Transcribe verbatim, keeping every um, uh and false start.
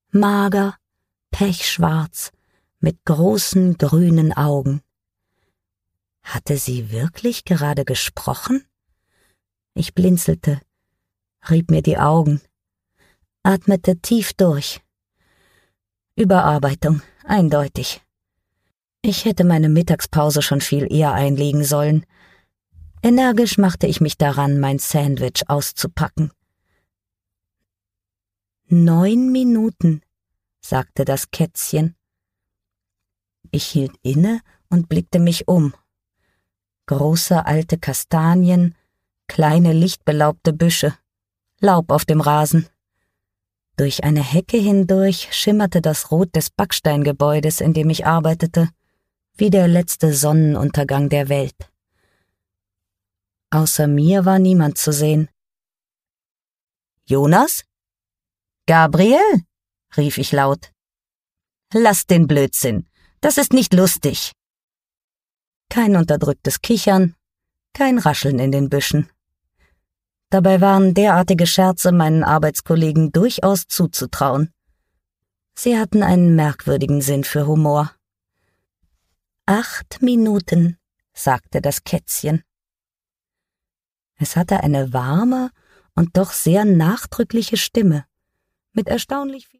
mager, pechschwarz, mit großen grünen Augen. Hatte sie wirklich gerade gesprochen? Ich blinzelte, rieb mir die Augen, atmete tief durch. Überarbeitung, eindeutig. Ich hätte meine Mittagspause schon viel eher einlegen sollen. Energisch machte ich mich daran, mein Sandwich auszupacken. Neun Minuten, sagte das Kätzchen. Ich hielt inne und blickte mich um. Große alte Kastanien, kleine lichtbelaubte Büsche, Laub auf dem Rasen. Durch eine Hecke hindurch schimmerte das Rot des Backsteingebäudes, in dem ich arbeitete, wie der letzte Sonnenuntergang der Welt. Außer mir war niemand zu sehen. »Jonas? Gabriel?« rief ich laut. »Lass den Blödsinn, das ist nicht lustig.« Kein unterdrücktes Kichern, kein Rascheln in den Büschen. Dabei waren derartige Scherze meinen Arbeitskollegen durchaus zuzutrauen. Sie hatten einen merkwürdigen Sinn für Humor. »Acht Minuten«, sagte das Kätzchen. Es hatte eine warme und doch sehr nachdrückliche Stimme, mit erstaunlich viel